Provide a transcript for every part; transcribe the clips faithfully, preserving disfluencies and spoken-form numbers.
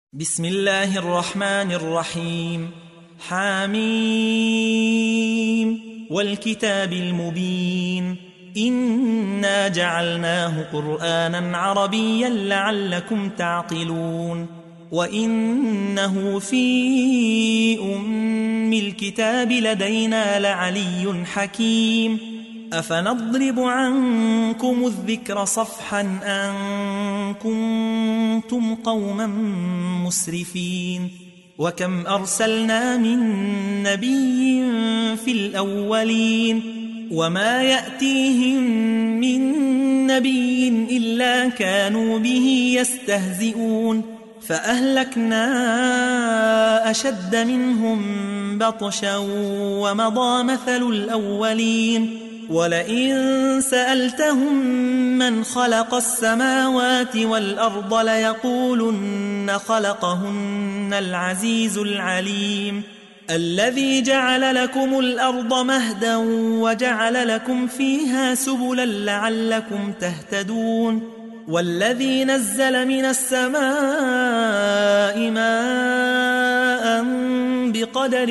بسم الله الرحمن الرحيم. حاميم والكتاب المبين إنا جعلناه قرآنا عربيا لعلكم تعقلون وإنه في أم الكتاب لدينا لعلي حكيم أفنضرب عنكم الذكر صفحا أن كنتم قوما مسرفين وكم أرسلنا من نبي في الأولين وما يأتيهم من نبي إلا كانوا به يستهزئون فأهلكنا أشد منهم بطشا ومضى مثل الأولين ولئن سألتهم من خلق السماوات والأرض ليقولن خلقهن العزيز العليم الذي جعل لكم الأرض مهدا وجعل لكم فيها سبلا لعلكم تهتدون والذي نزل من السماء ماء بقدر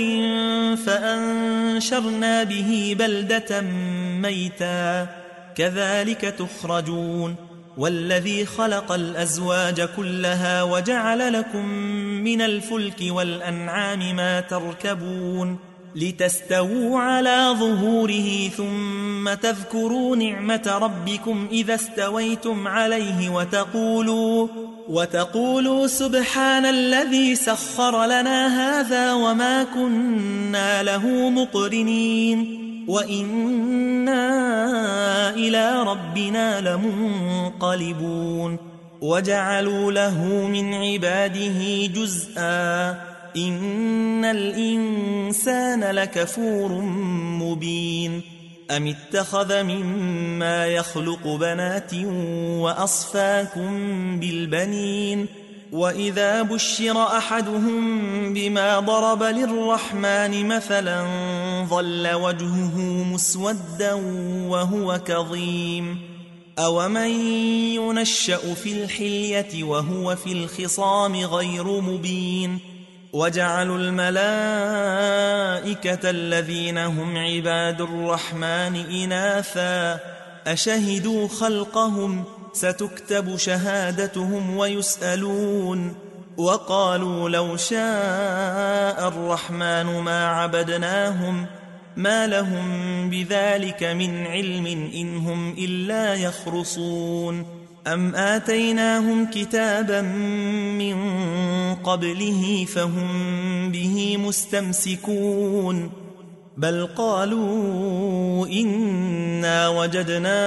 فأنشرنا به بلدة ميتا كذلك تخرجون والذي خلق الأزواج كلها وجعل لكم من الفلك والأنعام ما تركبون لتستووا على ظهوره ثم تذكروا نعمة ربكم إذا استويتم عليه وتقولوا وتقولوا سبحان الذي سخر لنا هذا وما كنا له مقرنين وإنا إلى ربنا لمنقلبون وجعلوا له من عباده جزءا إن الإنسان لكفور مبين أم اتخذ مما يخلق بنات وأصفاكم بالبنين وإذا بشر أحدهم بما ضرب للرحمن مثلا ظل وجهه مسودا وهو كظيم أومن ينشأ في الحلية وهو في الخصام غير مبين وجعلوا الملائكة الذين هم عباد الرحمن إناثا أشهدوا خلقهم ستكتب شهادتهم ويسألون وقالوا لو شاء الرحمن ما عبدناهم ما لهم بذلك من علم إن هم إلا يخرصون أم آتيناهم كتابا من قبله فهم به مستمسكون بل قالوا إنا وجدنا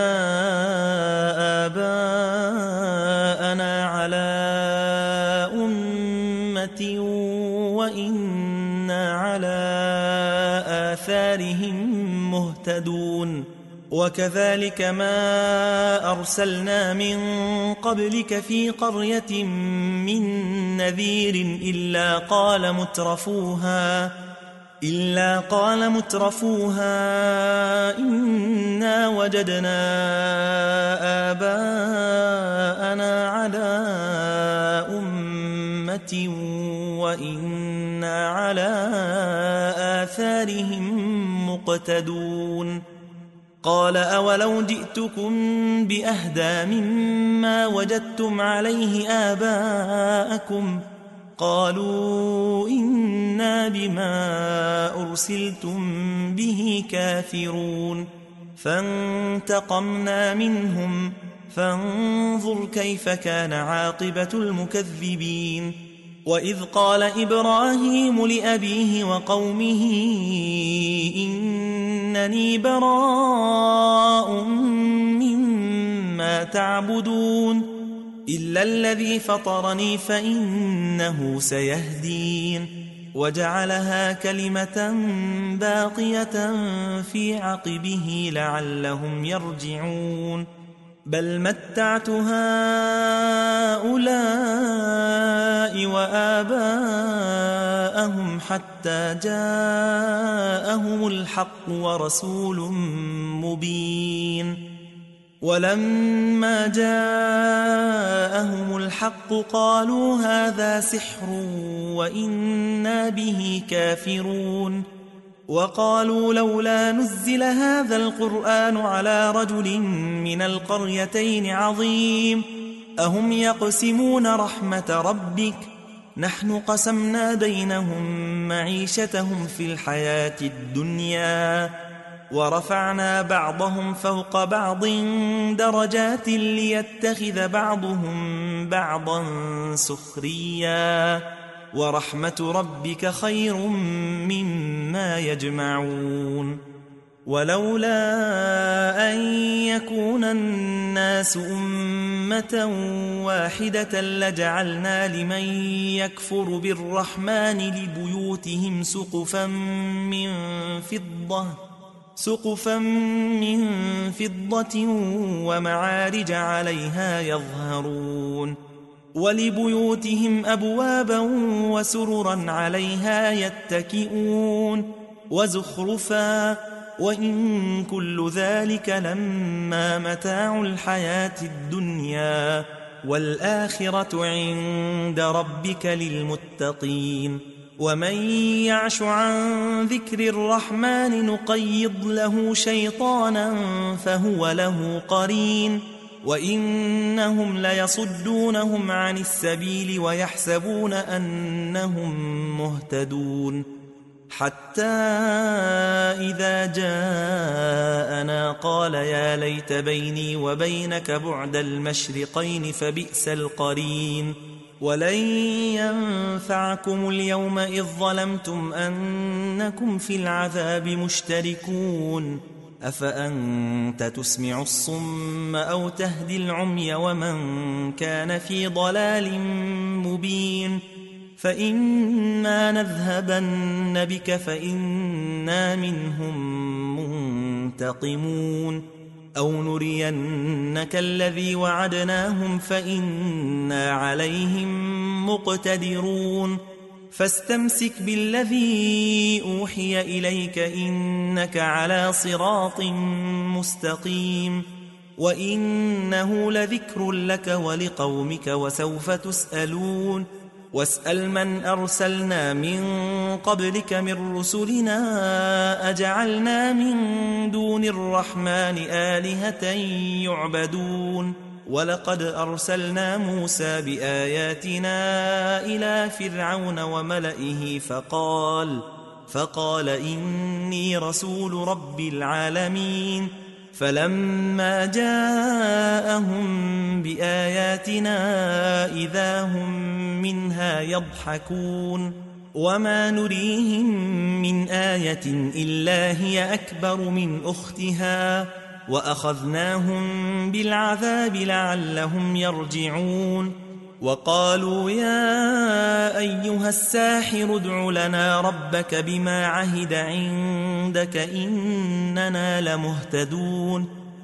آباءنا على أمة وإنا على آثارهم مهتدون وكذلك ما أرسلنا من قبلك في قرية من نذير إلا قال مترفوها إلا قال مترفوها إنا وجدنا آباءنا على أمة وإنا على آثارهم مقتدون قال أولو جئتكم بأهدى مما وجدتم عليه آباءكم قالوا إنا بما أرسلتم به كافرون فانتقمنا منهم فانظر كيف كان عاقبة المكذبين وإذ قال إبراهيم لأبيه وقومه إنني براء مما تعبدون إلا الذي فطرني فإنه سيهدين وجعلها كلمة باقية في عقبه لعلهم يرجعون بل متعت هؤلاء وآباءهم حتى جاءهم الحق ورسول مبين ولما جاءهم الحق قالوا هذا سحر وإنا به كافرون وقالوا لولا نزل هذا القرآن على رجل من القريتين عظيم أهم يقسمون رحمة ربك نحن قسمنا بينهم معيشتهم في الحياة الدنيا ورفعنا بعضهم فوق بعض درجات ليتخذ بعضهم بعضا سخريا ورحمة ربك خير مما يجمعون ولولا أن يكون الناس أمة واحدة لجعلنا لمن يكفر بالرحمن لبيوتهم سقفا من فضة سقفا من فضة ومعارج عليها يظهرون ولبيوتهم أبوابا وسررا عليها يتكئون وزخرفا وإن كل ذلك لما متاع الحياة الدنيا والآخرة عند ربك للمتقين ومن يعش عن ذكر الرحمن نقيض له شيطانا فهو له قرين وإنهم ليصدونهم عن السبيل ويحسبون أنهم مهتدون حتى إذا جاءنا قال يا ليت بيني وبينك بعد المشرقين فبئس القرين ولن ينفعكم اليوم إذ ظلمتم أنكم في العذاب مشتركون أفأنت تسمع الصم أو تهدي العمي ومن كان في ضلال مبين فإما نذهبن بك فإنا منهم منتقمون أو نرينك الذي وعدناهم فإنا عليهم مقتدرون فاستمسك بالذي أوحي إليك إنك على صراط مستقيم وإنه لذكر لك ولقومك وسوف تسألون واسأل من أرسلنا من قبلك من رسلنا أجعلنا من دون الرحمن آلهة يعبدون ولقد أرسلنا موسى بآياتنا إلى فرعون وملئه فقال فقال إني رسول رب العالمين فلما جاءهم بآياتنا إذا هم منها يضحكون وما نريهم من آية إلا هي أكبر من أختها وأخذناهم بالعذاب لعلهم يرجعون وقالوا يا أيها الساحر ادع لنا ربك بما عهد عندك إننا لمهتدون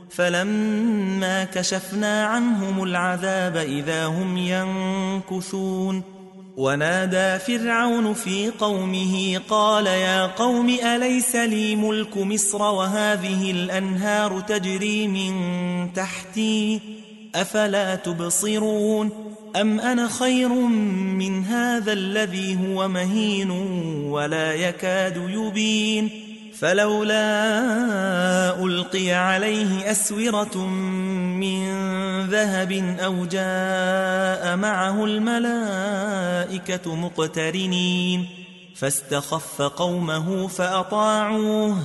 فلما كشفنا عنهم العذاب إذا هم ينكثون ونادى فرعون في قومه قال يا قوم أليس لي ملك مصر وهذه الأنهار تجري من تحتي أفلا تبصرون أم أنا خير من هذا الذي هو مهين ولا يكاد يبين فلولا ألقي عليه أسورة من ذهب أو جاء معه الملائكة مقترنين فاستخف قومه فأطاعوه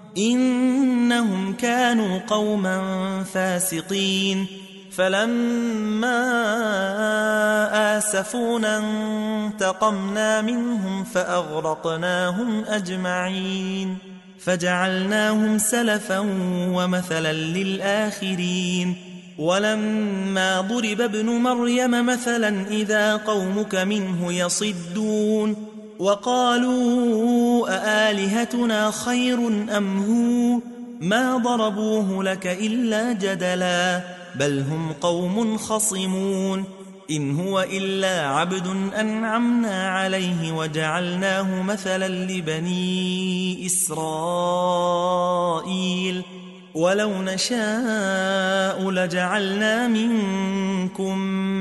إنهم كانوا قوما فاسقين فلما آسفونا انتقمنا منهم فأغرقناهم أجمعين فجعلناهم سلفا ومثلا للآخرين ولما ضرب ابن مريم مثلا إذا قومك منه يصدون وقالوا أآلهتنا خير أم هو ما ضربوه لك إلا جدلا بل هم قوم خصمون إن هو إلا عبد أنعمنا عليه وجعلناه مثلا لبني إسرائيل ولو نشاء لجعلنا منكم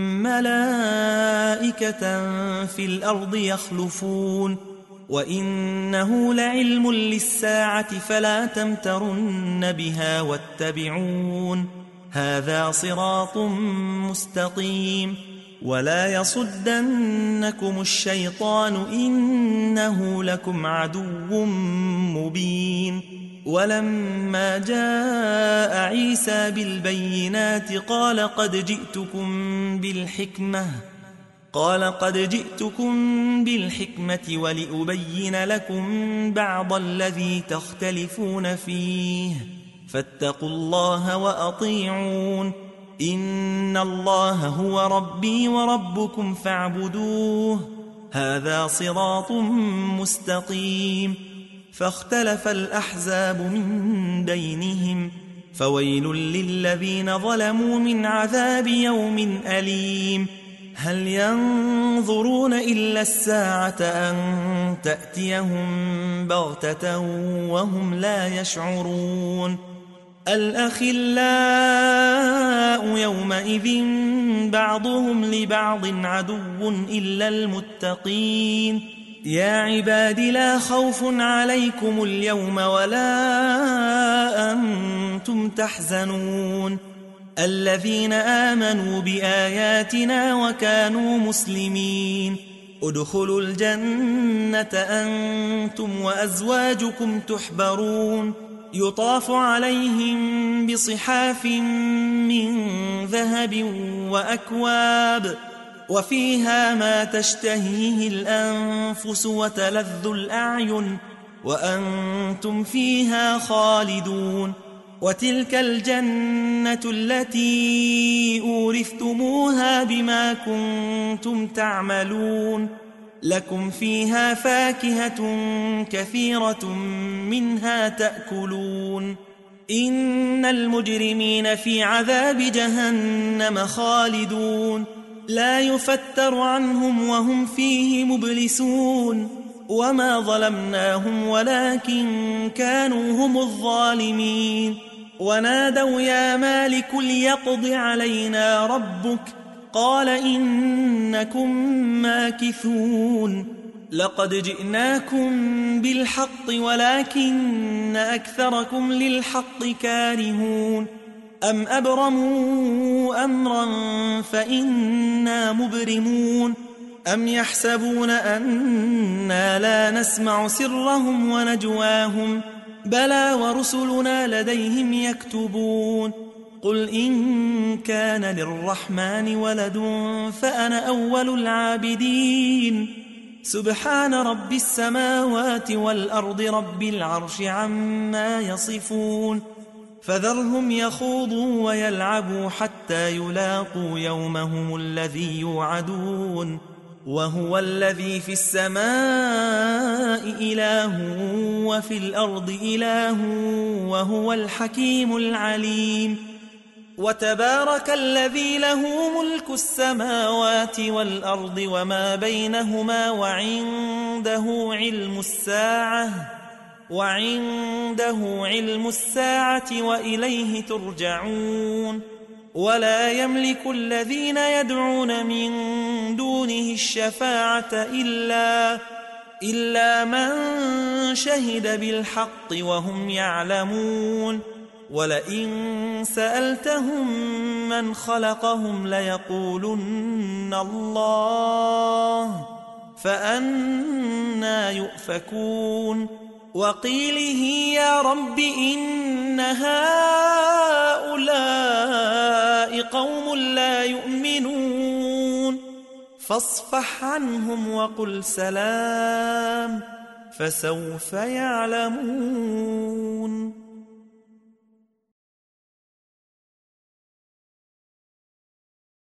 ملائكة في الأرض يخلفون وإنه لعلم للساعة فلا تمترن بها واتبعون هذا صراط مستقيم ولا يصدنكم الشيطان إنه لكم عدو مبين ولما جاء عيسى بالبينات قال قد جئتكم بالحكمة قال قد جئتكم بالحكمة ولأبين لكم بعض الذي تختلفون فيه فاتقوا الله وأطيعون إن الله هو ربي وربكم فاعبدوه هذا صراط مستقيم فاختلف الأحزاب من بينهم فويل للذين ظلموا من عذاب يوم أليم هل ينظرون إلا الساعة أن تأتيهم بغتة وهم لا يشعرون الأخلاء يومئذ بعضهم لبعض عدو إلا المتقين يا عباد لا خوف عليكم اليوم ولا أنتم تحزنون الذين آمنوا بآياتنا وكانوا مسلمين ادخلوا الجنة أنتم وأزواجكم تحبرون يطاف عليهم بصحاف من ذهب وأكواب وفيها ما تشتهيه الأنفس وتلذ الأعين وأنتم فيها خالدون وتلك الجنة التي أورثتموها بما كنتم تعملون لكم فيها فاكهة كثيرة منها تأكلون إن المجرمين في عذاب جهنم خالدون لا يفتر عنهم وهم فيه مبلسون وما ظلمناهم ولكن كانوا هم الظالمين ونادوا يا مالك ليقض علينا ربك قال إنكم ماكثون لقد جئناكم بالحق ولكن أكثركم للحق كارهون أم أبرموا أمرا فإنا مبرمون أم يحسبون أنا لا نسمع سرهم ونجواهم بلى ورسلنا لديهم يكتبون قل إن كان للرحمن ولد فأنا أول العابدين سبحان رب السماوات والأرض رب العرش عما يصفون فذرهم يخوضوا ويلعبوا حتى يلاقوا يومهم الذي يوعدون وهو الذي في السماء إله وفي الأرض إله وهو الحكيم العليم وتبارك الذي له ملك السماوات والأرض وما بينهما وعنده علم الساعة وعنده علم الساعة وإليه ترجعون ولا يملك الذين يدعون من دونه الشفاعة إلا إلا من شهد بالحق وهم يعلمون ولئن سألتهم من خلقهم ليقولن الله فأنى يؤفكون وقيله يا رب إن هؤلاء قوم لا يؤمنون فاصفح عنهم وقل سلام فسوف يعلمون.